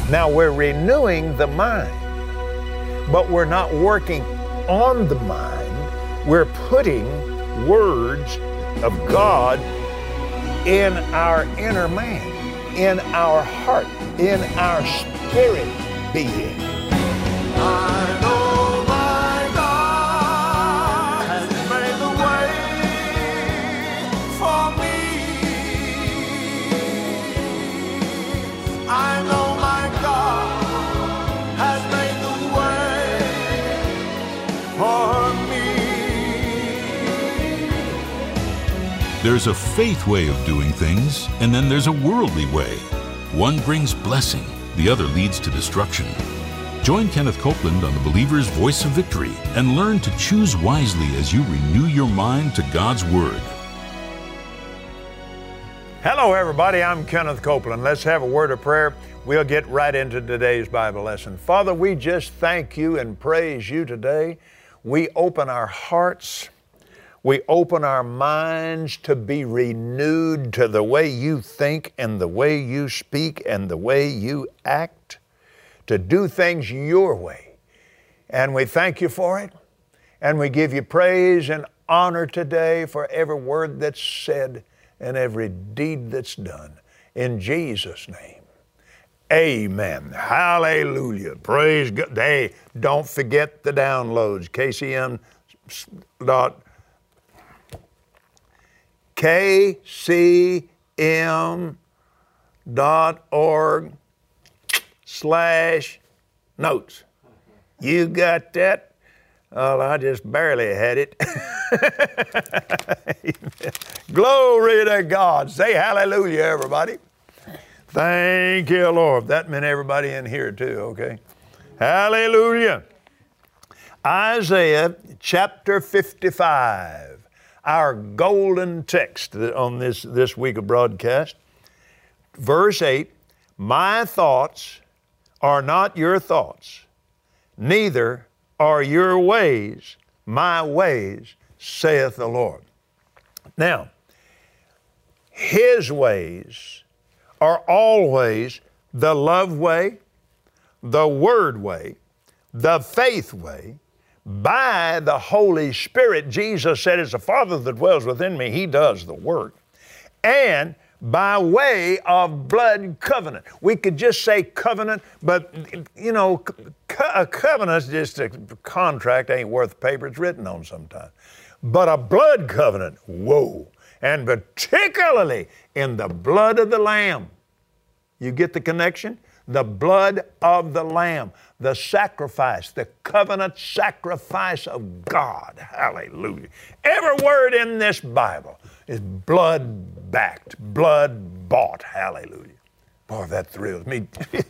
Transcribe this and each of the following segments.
Now we're renewing the mind, but we're not working on the mind. We're putting words of God in our inner man, in our heart, in our spirit being. I know my God has made the way for me. I know my God has made the way for me. There's a faith way of doing things, and then there's a worldly way. One brings blessing, the other leads to destruction. Join Kenneth Copeland on the Believer's Voice of Victory and learn to choose wisely as you renew your mind to God's Word. Hello, everybody. I'm Kenneth Copeland. Let's have a word of prayer. We'll get right into today's Bible lesson. Father, we just thank you and praise you today. We open our hearts. We open our minds to be renewed to the way you think and the way you speak and the way you act, to do things your way. And we thank you for it. And we give you praise and honor today for every word that's said and every deed that's done. In Jesus' name, amen. Hallelujah. Praise God. Hey, don't forget the downloads. KCM.org/notes. You got that? Well, I just barely had it. Glory to God. Say hallelujah, everybody. Thank you, Lord. That meant everybody in here too, okay? Hallelujah. Isaiah chapter 55. Our golden text on this week of broadcast. Verse 8, my thoughts are not your thoughts, neither are your ways my ways, saith the Lord. Now, His ways are always the love way, the word way, the faith way, by the Holy Spirit. Jesus said, it's the Father that dwells within me. He does the work. And by way of blood covenant. We could just say covenant, but you know, a covenant is just a contract, ain't worth the paper it's written on sometimes. But a blood covenant, whoa. And particularly in the blood of the Lamb. You get the connection? The blood of the Lamb, the sacrifice, the covenant sacrifice of God. Hallelujah. Every word in this Bible is blood-backed, blood-bought. Hallelujah. Boy, that thrills me.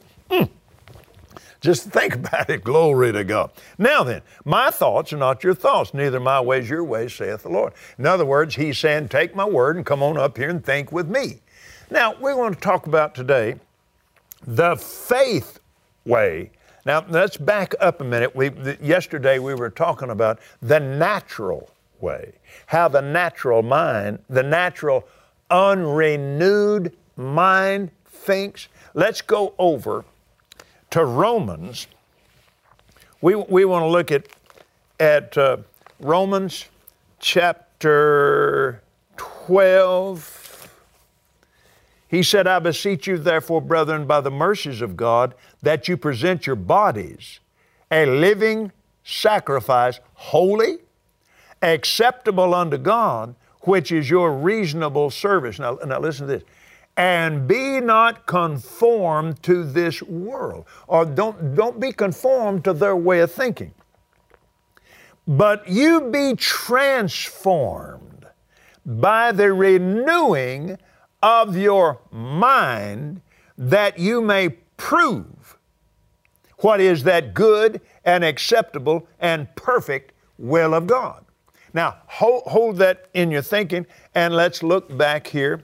Just think about it. Glory to God. Now then, my thoughts are not your thoughts, neither my ways your ways, saith the Lord. In other words, He's saying, take my word and come on up here and think with me. Now, we want to talk about today the faith way. Now, let's back up a minute. Yesterday we were talking about the natural way, how the natural mind, the natural unrenewed mind thinks. Let's go over to Romans. We want to look at Romans chapter 12. He said, I beseech you, therefore, brethren, by the mercies of God, that you present your bodies a living sacrifice, holy, acceptable unto God, which is your reasonable service. Now listen to this. And be not conformed to this world. Or don't be conformed to their way of thinking. But you be transformed by the renewing of your mind, that you may prove what is that good and acceptable and perfect will of God. Now, hold that in your thinking, and let's look back here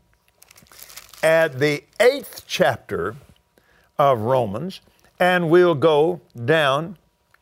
at the 8th chapter of Romans, and we'll go down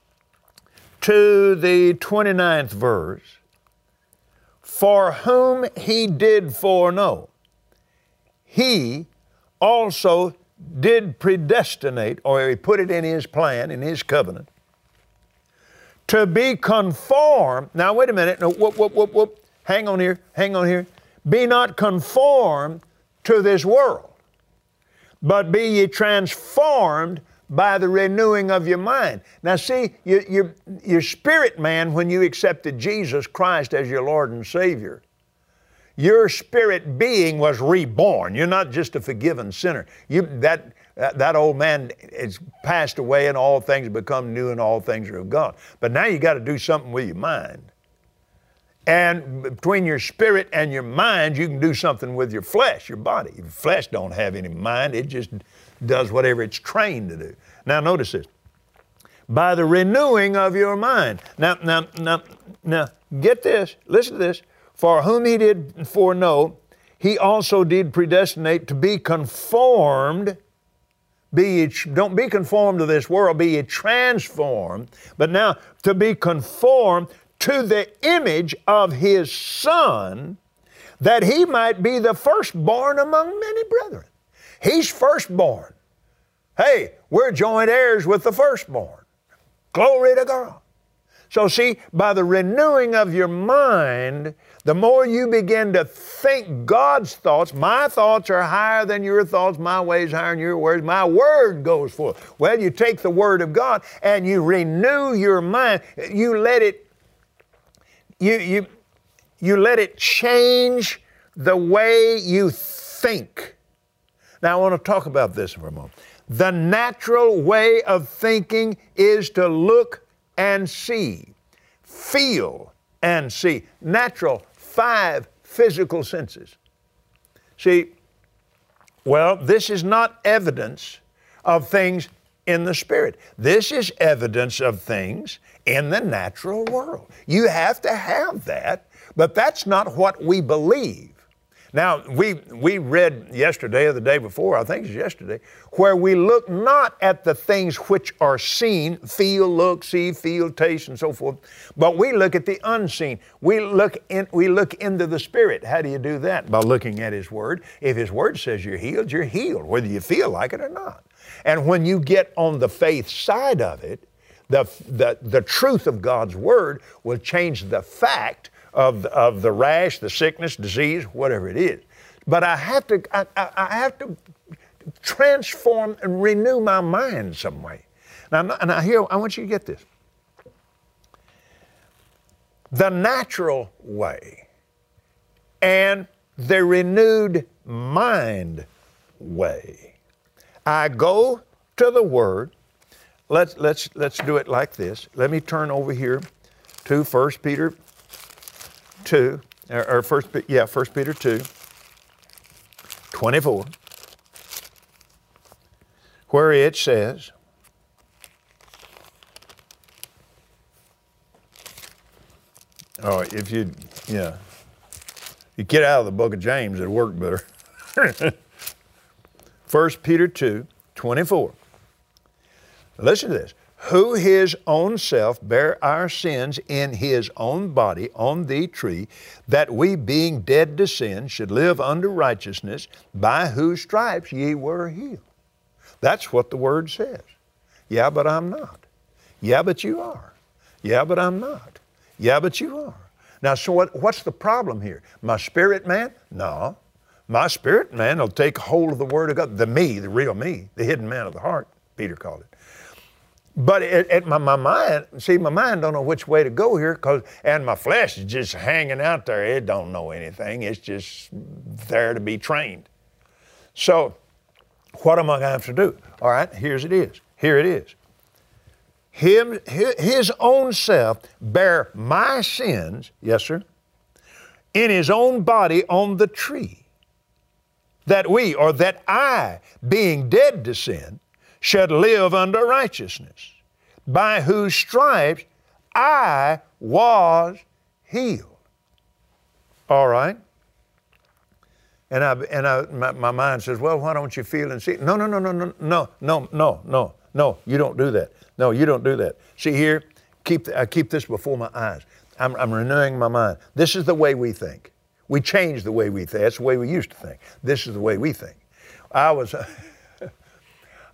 to the 29th verse. For whom He did foreknow, He also did predestinate, or He put it in His plan, in His covenant, to be conformed. Now, wait a minute. No, whoop. Hang on here. Be not conformed to this world, but be ye transformed by the renewing of your mind. Now see, your spirit man, when you accepted Jesus Christ as your Lord and Savior, your spirit being was reborn. You're not just a forgiven sinner. That old man is passed away and all things become new and all things are of God. But now you got to do something with your mind. And between your spirit and your mind, you can do something with your flesh, your body. Your flesh don't have any mind. It just does whatever it's trained to do. Now notice this. By the renewing of your mind. Now, get this. Listen to this. For whom He did foreknow, He also did predestinate to be conformed. Don't be conformed to this world, be ye transformed. But now, to be conformed to the image of His Son, that He might be the firstborn among many brethren. He's firstborn. Hey, we're joint heirs with the firstborn. Glory to God. So see, by the renewing of your mind, the more you begin to think God's thoughts, my thoughts are higher than your thoughts, my ways higher than your ways, my word goes forth. Well, you take the Word of God and you renew your mind. You let it you let it change the way you think. Now, I want to talk about this for a moment. The natural way of thinking is to look and see, feel and see. Natural, 5 physical senses. See, well, this is not evidence of things in the Spirit. This is evidence of things in the natural world. You have to have that, but that's not what we believe. Now, we read yesterday or the day before, I think it's yesterday, where we look not at the things which are seen, feel, look, see, feel, taste, and so forth, but we look at the unseen. We look into the Spirit. How do you do that? By looking at His Word. If His Word says you're healed, whether you feel like it or not. And when you get on the faith side of it, the truth of God's Word will change the fact of the rash, the sickness, disease, whatever it is. But I have to transform and renew my mind some way. Now here, I want you to get this. The natural way and the renewed mind way. I go to the Word. Let's do it like this. Let me turn over here to 1 Peter 2, or 1 Peter 2, 24, where it says, if you get out of the book of James, it'll work better. 1 Peter 2, 24. Listen to this. Who His own self bare our sins in His own body on the tree, that we being dead to sin should live unto righteousness, by whose stripes ye were healed. That's what the Word says. Yeah, but I'm not. Yeah, but you are. Yeah, but I'm not. Yeah, but you are. Now, so what's the problem here? My spirit man? No. My spirit man will take hold of the Word of God. The me, the real me, the hidden man of the heart, Peter called it. But my mind don't know which way to go here, and my flesh is just hanging out there. It don't know anything. It's just there to be trained. So what am I going to have to do? All right, here it is. Here it is. His own self bare my sins, yes, sir, in His own body on the tree, that I, being dead to sin, should live unto righteousness, by whose stripes I was healed. All right? And my mind says, well, why don't you feel and see? No, you don't do that. No, you don't do that. See here, I keep this before my eyes. I'm renewing my mind. This is the way we think. We change the way we think. That's the way we used to think. This is the way we think.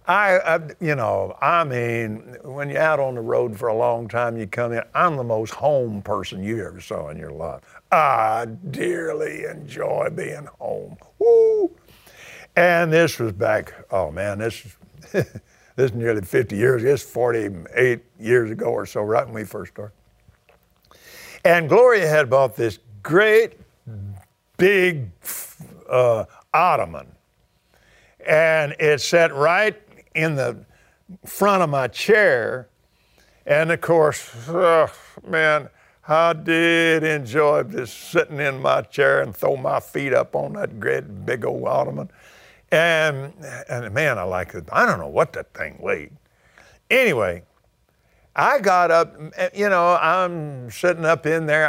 I mean, when you're out on the road for a long time, you come in, I'm the most home person you ever saw in your life. I dearly enjoy being home. Woo! And this was back, oh man, this is nearly 50 years, it's 48 years ago or so, right when we first started. And Gloria had bought this great, big ottoman. And it sat right in the front of my chair. And of course, man, I did enjoy just sitting in my chair and throw my feet up on that great big old ottoman. And man, I like it. I don't know what that thing weighed. Anyway, I got up, I'm sitting up in there.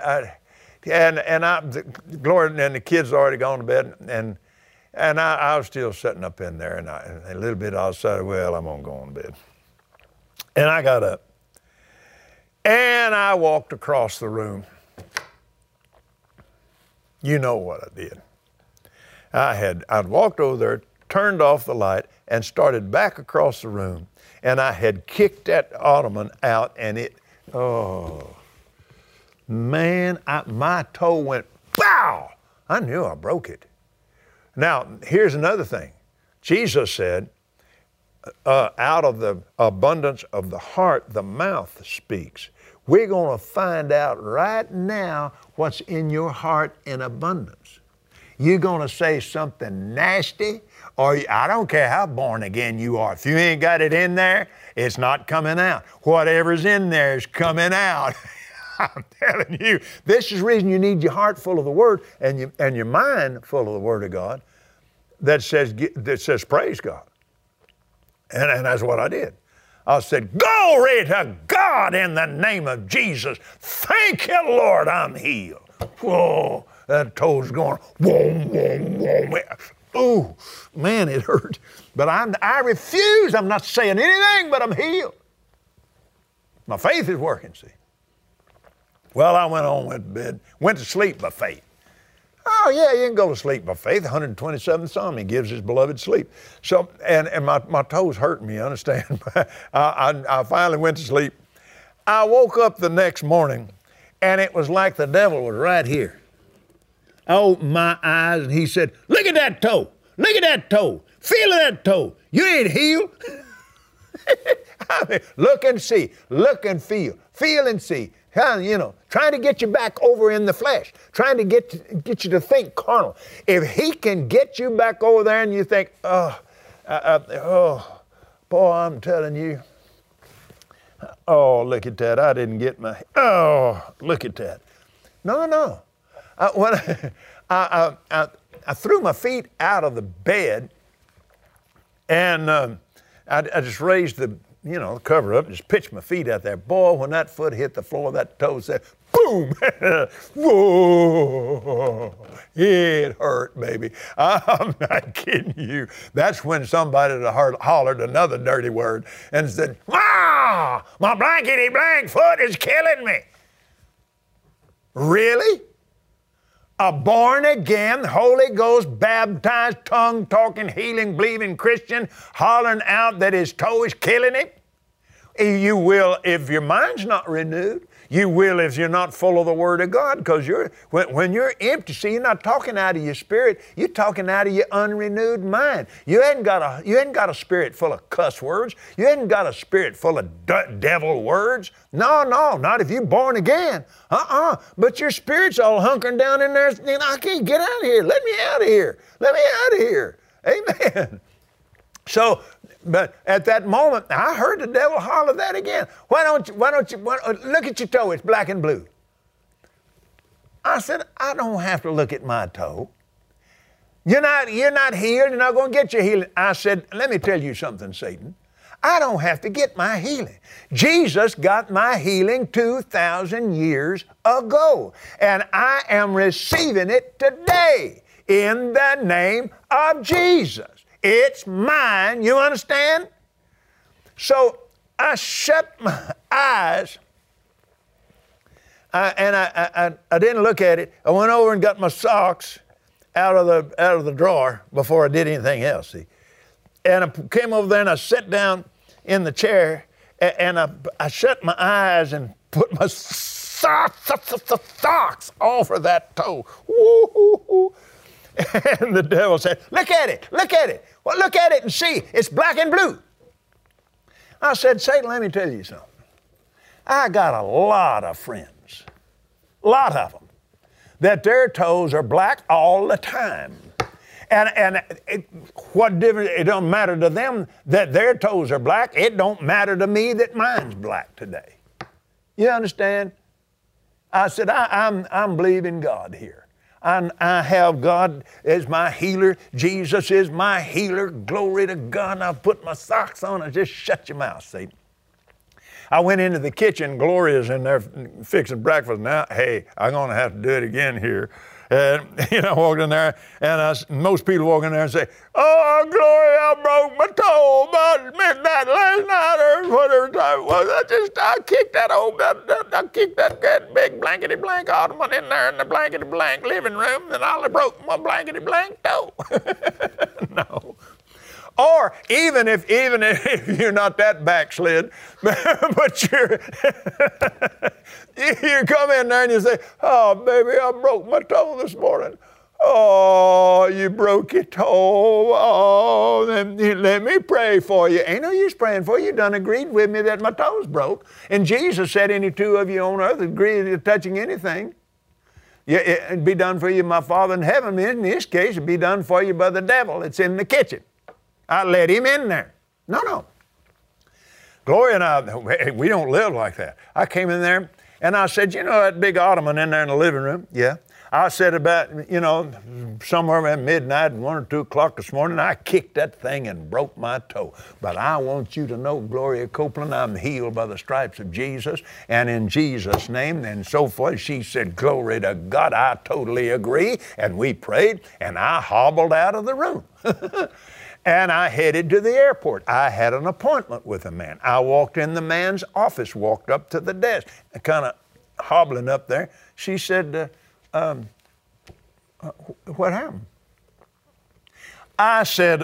Gloria and the kids already gone to bed, and I was still sitting up in there, and a little bit I decided, well, I'm gonna go on to bed. And I got up, and I walked across the room. You know what I did. I'd walked over there, turned off the light, and started back across the room, and I had kicked that ottoman out, and my toe went, pow! I knew I broke it. Now, here's another thing. Jesus said, out of the abundance of the heart, the mouth speaks. We're going to find out right now what's in your heart in abundance. You're going to say something nasty, or I don't care how born again you are. If you ain't got it in there, it's not coming out. Whatever's in there is coming out. I'm telling you, this is the reason you need your heart full of the Word and your mind full of the Word of God that says praise God. And that's what I did. I said, glory to God in the name of Jesus. Thank you, Lord, I'm healed. Whoa, that toe's going, whoom, whoom, whoom. Ooh, man, it hurt. But I refuse. I'm not saying anything, but I'm healed. My faith is working, see. Well, I went to bed, went to sleep by faith. Oh, yeah, you can go to sleep by faith. 127th Psalm, he gives his beloved sleep. So, and my toes hurt me, you understand? I finally went to sleep. I woke up the next morning, and it was like the devil was right here. I opened my eyes, and he said, look at that toe. Look at that toe. Feel that toe. You ain't healed. I mean, look and see. Look and feel. Feel and see. Trying to get you back over in the flesh, trying to get you to think carnal. If he can get you back over there and you think, boy, I'm telling you, oh, look at that, I didn't get look at that. No. I threw my feet out of the bed, and I just raised the cover up, just pitched my feet out there. Boy, when that foot hit the floor, that toe said, boom! Whoa! It hurt, baby. I'm not kidding you. That's when somebody hollered another dirty word and said, ah, my blankety blank foot is killing me. Really? A born-again, Holy Ghost, baptized, tongue-talking, healing, believing Christian hollering out that his toe is killing him? You will if your mind's not renewed. You will if you're not full of the Word of God, because when you're empty, see, you're not talking out of your spirit, you're talking out of your unrenewed mind. You ain't got a spirit full of cuss words. You ain't got a spirit full of devil words. No, not if you're born again. But your spirit's all hunkering down in there. I can't get out of here. Let me out of here. Let me out of here. Amen. So, but at that moment, I heard the devil holler that again. Why don't you look at your toe, it's black and blue. I said, I don't have to look at my toe. You're not healed, you're not going to get your healing. I said, let me tell you something, Satan. I don't have to get my healing. Jesus got my healing 2,000 years ago, and I am receiving it today in the name of Jesus. It's mine, you understand? So I shut my eyes, and I didn't look at it. I went over and got my socks out of the drawer before I did anything else, see. And I came over there and I sat down in the chair and I shut my eyes and put my socks over that toe. Woo-hoo-hoo. And the devil said, look at it. Well, look at it and see. It's black and blue. I said, Satan, let me tell you something. I got a lot of friends, a lot of them, that their toes are black all the time. And what difference, it don't matter to them that their toes are black. It don't matter to me that mine's black today. You understand? I said, I'm believing God here. I have God as my healer. Jesus is my healer. Glory to God. And I put my socks on and just shut your mouth, Satan. I went into the kitchen. Gloria's in there fixing breakfast. Now, hey, I'm going to have to do it again here. And, I walked in there, and most people walk in there and say, oh, Gloria, I broke my toe about midnight last night or whatever time it was. I kicked that big blankety-blank ottoman in there in the blankety-blank living room, and I broke my blankety-blank toe. No. Or even if you're not that backslid, but you come in there and you say, oh, baby, I broke my toe this morning. Oh, you broke your toe. Oh, then let me pray for you. Ain't no use praying for you. You done agreed with me that my toe's broke. And Jesus said any two of you on earth agree to touching anything. Yeah, it'd be done for you, my Father in heaven. In this case, it'd be done for you by the devil. It's in the kitchen. I let him in there. No. Gloria and I, we don't live like that. I came in there and I said, that big ottoman in there in the living room? Yeah. I said about, somewhere around midnight, 1 or 2 o'clock this morning, I kicked that thing and broke my toe. But I want you to know, Gloria Copeland, I'm healed by the stripes of Jesus, and in Jesus' name, and so forth. She said, glory to God, I totally agree. And we prayed, and I hobbled out of the room. And I headed to the airport. I had an appointment with a man. I walked in the man's office, walked up to the desk, and kind of hobbling up there. She said, what happened? I said,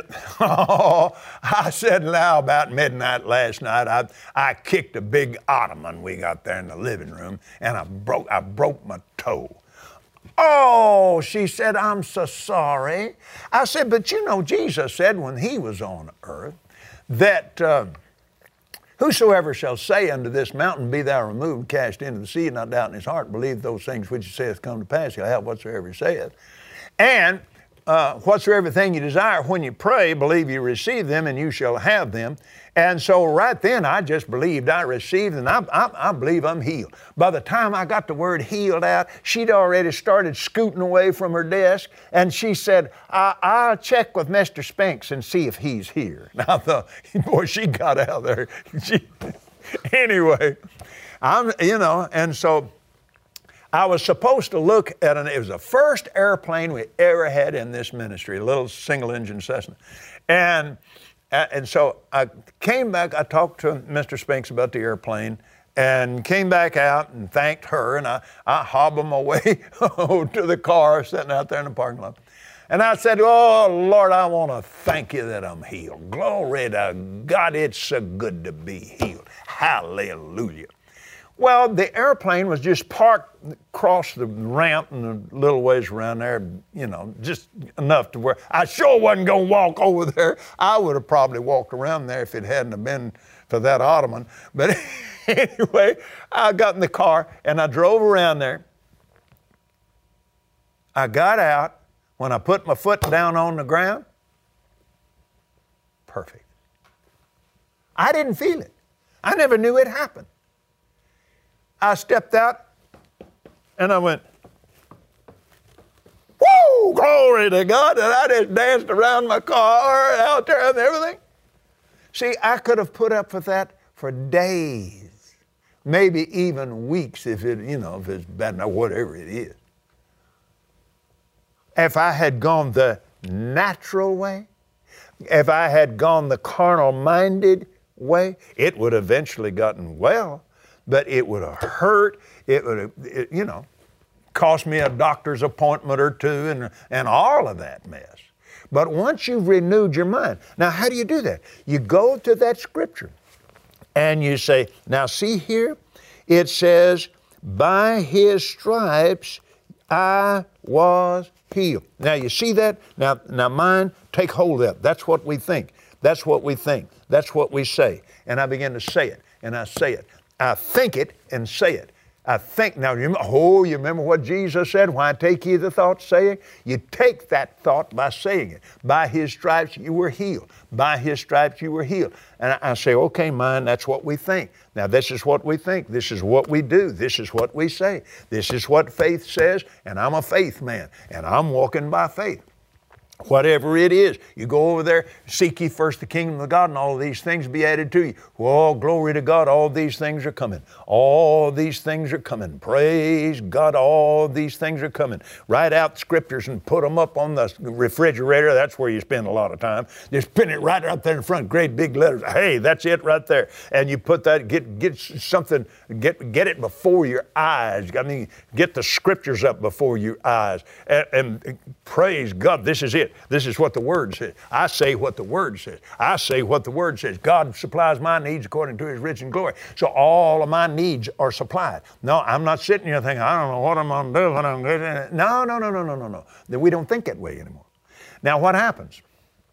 now about midnight last night, I kicked a big ottoman we got there in the living room, and I broke my toe. Oh, she said, I'm so sorry. I said, but Jesus said when he was on earth that whosoever shall say unto this mountain, be thou removed, cast into the sea, and not doubt in his heart, believe those things which he saith come to pass, he'll have whatsoever he saith. And whatsoever thing you desire, when you pray, believe you receive them, and you shall have them. And so right then, I just believed I received, and I believe I'm healed. By the time I got the word healed out, she'd already started scooting away from her desk, and she said, I'll check with Mr. Spinks and see if he's here. And I thought, boy, she got out of there. Anyway, and so I was supposed to look at it was the first airplane we ever had in this ministry, a little single-engine Cessna. And so I came back, I talked to Mr. Spinks about the airplane, and came back out and thanked her, and I hobbled my way to the car sitting out there in the parking lot. And I said, oh, Lord, I want to thank you that I'm healed. Glory to God, it's so good to be healed. Hallelujah. Well, the airplane was just parked across the ramp and a little ways around there, just enough to where I sure wasn't going to walk over there. I would have probably walked around there if it hadn't have been for that ottoman. But anyway, I got in the car and I drove around there. I got out. When I put my foot down on the ground, perfect. I didn't feel it. I never knew it happened. I stepped out and I went, woo, glory to God. And I just danced around my car out there and everything. See, I could have put up with that for days, maybe even weeks if it's bad enough, whatever it is. If I had gone the natural way, if I had gone the carnal-minded way, it would have eventually gotten well. But it would have hurt. It would have, cost me a doctor's appointment or two and all of that mess. But once you've renewed your mind, now how do you do that? You go to that scripture and you say, now see here, it says, by His stripes I was healed. Now you see that? Now mind, take hold of that. That's what we think. That's what we think. That's what we say. And I begin to say it, and I say it. I think it and say it. I think, now you remember what Jesus said, why take ye the thought saying? You take that thought by saying it. By His stripes you were healed. By His stripes you were healed. And I say, okay, mind, that's what we think. Now this is what we think. This is what we do. This is what we say. This is what faith says, and I'm a faith man, and I'm walking by faith. Whatever it is, you go over there, seek ye first the kingdom of God, and all of these things be added to you. Well, glory to God, all these things are coming. All these things are coming. Praise God, all these things are coming. Write out scriptures and put them up on the refrigerator. That's where you spend a lot of time. Just pin it right out there in front, great big letters. Hey, that's it right there. And you put that, get something, get it before your eyes. I mean, get the scriptures up before your eyes. And praise God, this is it. This is what the Word says. I say what the Word says. I say what the Word says. God supplies my needs according to His rich and glory. So all of my needs are supplied. No, I'm not sitting here thinking, I don't know what I'm going to do when I'm good. No. We don't think that way anymore. Now what happens?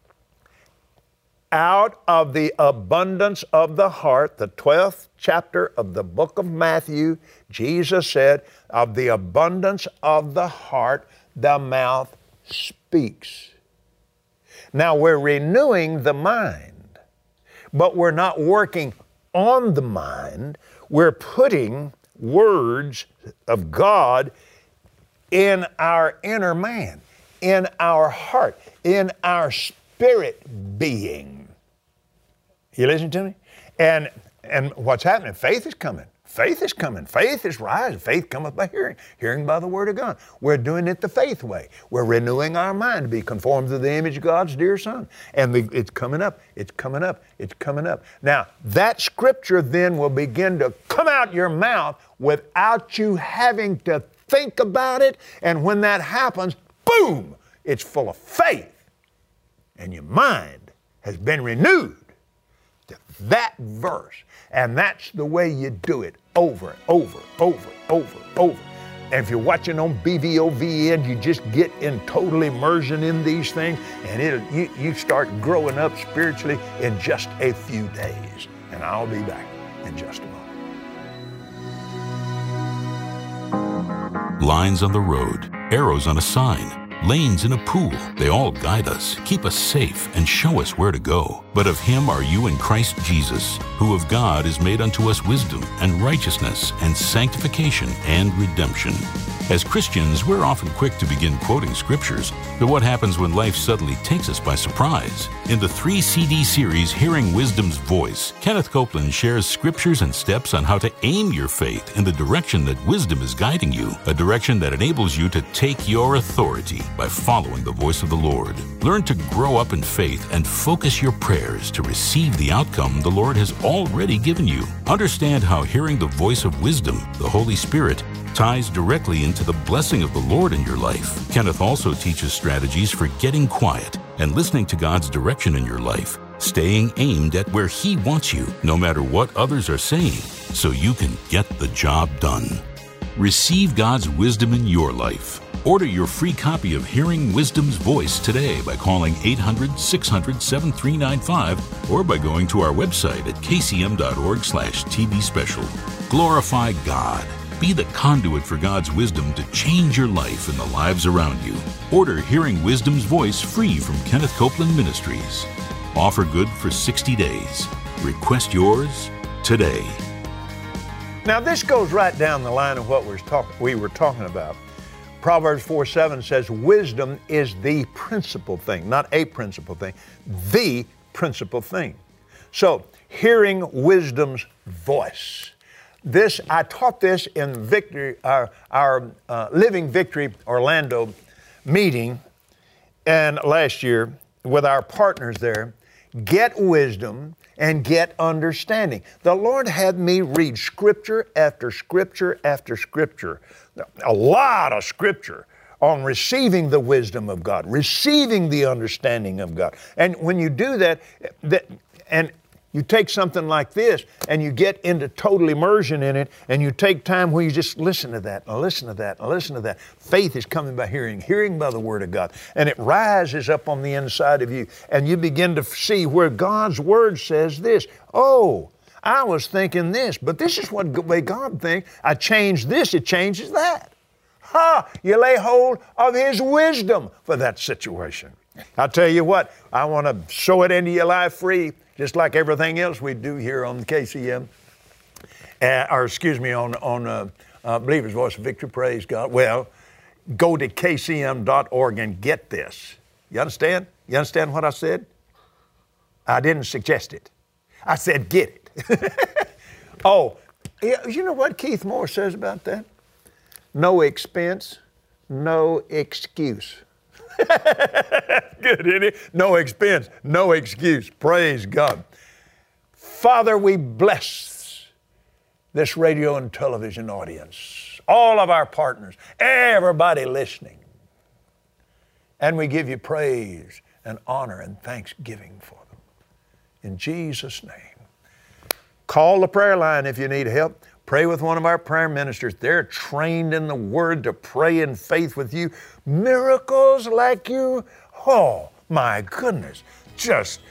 Out of the abundance of the heart, the 12th chapter of the book of Matthew, Jesus said, of the abundance of the heart, the mouth speaks. Now we're renewing the mind, but we're not working on the mind. We're putting words of God in our inner man, in our heart, in our spirit being. You listen to me? And what's happening? Faith is coming. Faith is coming. Faith is rising. Faith cometh by hearing. Hearing by the Word of God. We're doing it the faith way. We're renewing our mind to be conformed to the image of God's dear Son. And it's coming up. It's coming up. It's coming up. Now, that scripture then will begin to come out your mouth without you having to think about it. And when that happens, boom, it's full of faith. And your mind has been renewed to that verse. And that's the way you do it over, over. And if you're watching on BVOVN, you just get in total immersion in these things, and you start growing up spiritually in just a few days. And I'll be back in just a moment. Lines on the road, arrows on a sign, lanes in a pool, they all guide us, keep us safe, and show us where to go. But of Him are you in Christ Jesus, who of God is made unto us wisdom and righteousness and sanctification and redemption. As Christians, we're often quick to begin quoting scriptures, but what happens when life suddenly takes us by surprise? In the 3-CD series, Hearing Wisdom's Voice, Kenneth Copeland shares scriptures and steps on how to aim your faith in the direction that wisdom is guiding you, a direction that enables you to take your authority by following the voice of the Lord. Learn to grow up in faith and focus your prayers to receive the outcome the Lord has already given you. Understand how hearing the voice of wisdom, the Holy Spirit, ties directly into the blessing of the Lord in your life. Kenneth also teaches strategies for getting quiet and listening to God's direction in your life, staying aimed at where He wants you, no matter what others are saying, so you can get the job done. Receive God's wisdom in your life. Order your free copy of Hearing Wisdom's Voice today by calling 800-600-7395 or by going to our website at kcm.org/TV special. Glorify God. Be the conduit for God's wisdom to change your life and the lives around you. Order Hearing Wisdom's Voice free from Kenneth Copeland Ministries. Offer good for 60 days. Request yours today. Now this goes right down the line of what we were talking about. Proverbs 4:7 says, wisdom is the principal thing, not a principal thing, the principal thing. So, hearing wisdom's voice. I taught this in Victory, our Living Victory Orlando meeting, and last year with our partners there. Get wisdom and get understanding. The Lord had me read scripture after scripture after scripture. A lot of scripture on receiving the wisdom of God, receiving the understanding of God. And when you do that, and you take something like this and you get into total immersion in it, and you take time where you just listen to that and listen to that and listen to that. Faith is coming by hearing, hearing by the Word of God. And it rises up on the inside of you, and you begin to see where God's Word says this. Oh, I was thinking this, but this is what the way God thinks. I changed this, it changes that. You lay hold of His wisdom for that situation. I'll tell you what, I want to sow it into your life free, just like everything else we do here on KCM, on Believer's Voice of Victory, praise God. Well, go to kcm.org and get this. You understand? You understand what I said? I didn't suggest it. I said get it. Oh, you know what Keith Moore says about that? No expense, no excuse. Good, isn't it? No expense, no excuse. Praise God. Father, we bless this radio and television audience, all of our partners, everybody listening. And we give you praise and honor and thanksgiving for them. In Jesus' name. Call the prayer line if you need help. Pray with one of our prayer ministers. They're trained in the Word to pray in faith with you. Miracles like you, oh my goodness, just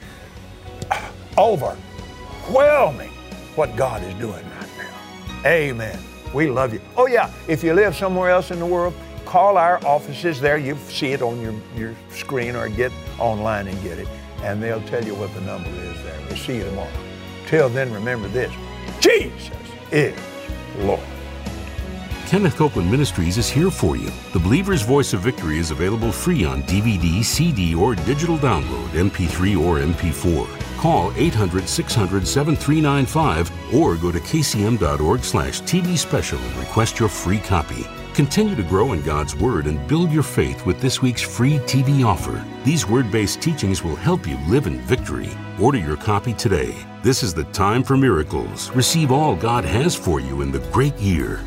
overwhelming what God is doing right now. Amen. We love you. Oh yeah, if you live somewhere else in the world, call our offices there. You see it on your screen, or get online and get it, and they'll tell you what the number is there. We'll see you tomorrow. Till then, remember this: Jesus is Lord. Kenneth Copeland Ministries is here for you. The Believer's Voice of Victory is available free on DVD, CD, or digital download, MP3 or MP4. Call 800-600-7395 or go to kcm.org/TV special and request your free copy. Continue to grow in God's Word and build your faith with this week's free TV offer. These Word-based teachings will help you live in victory. Order your copy today. This is the time for miracles. Receive all God has for you in the great year.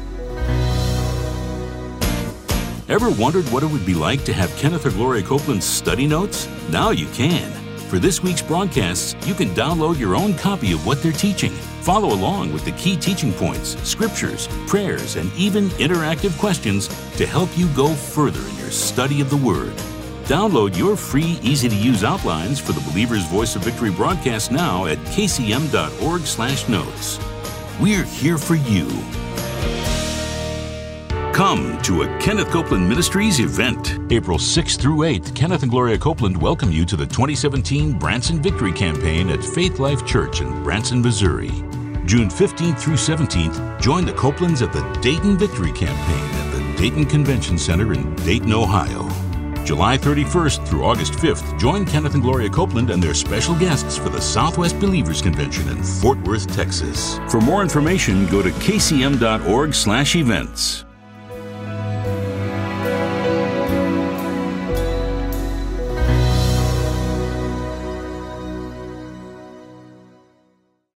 Ever wondered what it would be like to have Kenneth or Gloria Copeland's study notes? Now you can. For this week's broadcasts, you can download your own copy of what they're teaching. Follow along with the key teaching points, scriptures, prayers, and even interactive questions to help you go further in your study of the Word. Download your free, easy-to-use outlines for the Believer's Voice of Victory broadcast now at kcm.org/notes. We're here for you. Come to a Kenneth Copeland Ministries event. April 6th through 8th, Kenneth and Gloria Copeland welcome you to the 2017 Branson Victory Campaign at Faith Life Church in Branson, Missouri. June 15th through 17th, join the Copelands at the Dayton Victory Campaign at the Dayton Convention Center in Dayton, Ohio. July 31st through August 5th, join Kenneth and Gloria Copeland and their special guests for the Southwest Believers Convention in Fort Worth, Texas. For more information, go to kcm.org/events.